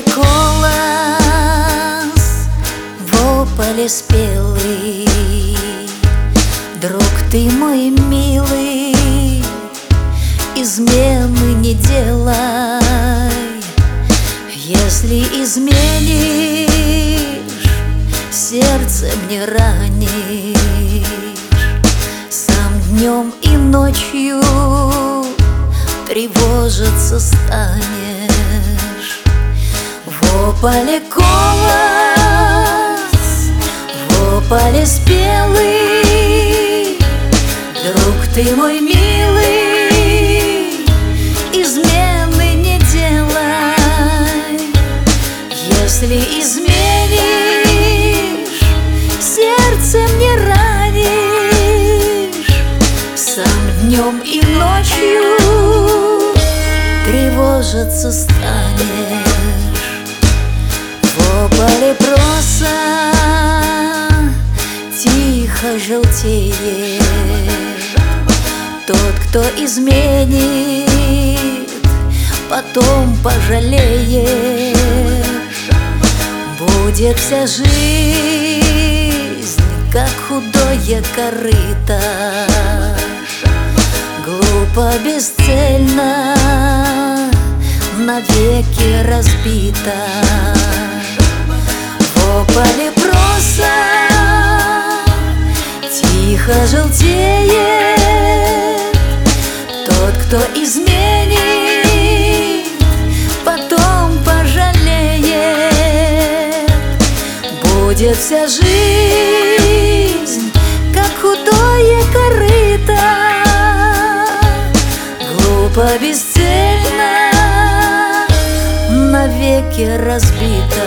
колос в ополе спелый. Друг ты мой милый, измены не делай. Если изменишь, сердце мне ранишь. Сам днем и ночью тревожиться станешь. В ополе колос, в ополе спелый. Друг ты мой милый, измены не делай. Если изменишь, сердце мне ранишь. Сам днем и ночью тревожиться станешь. В ополе проса тихо желтеет. Тот, кто изменит, потом пожалеет. Будет вся жизнь, как худое корыто, глупо, бесцельно, навеки разбита. В ополе проса тихо желтеет. Тот, кто изменит, потом пожалеет. Будет вся жизнь, как худое корыто, глупо, бесцельно, навеки разбита.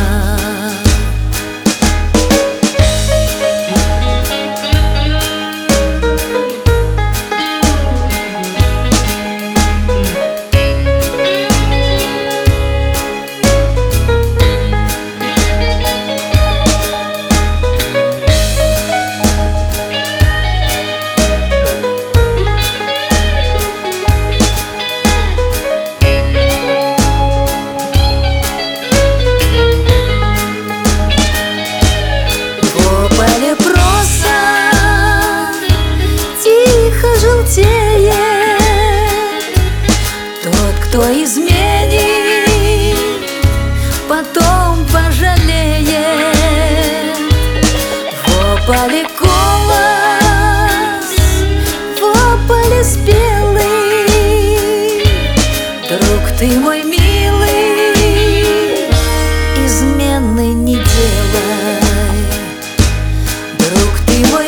Тот, кто изменит, потом пожалеет. В ополе колос, в ополе спелый. Друг ты мой милый, измены не делай. Друг ты мой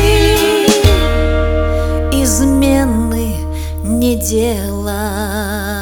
милый, измены не делай.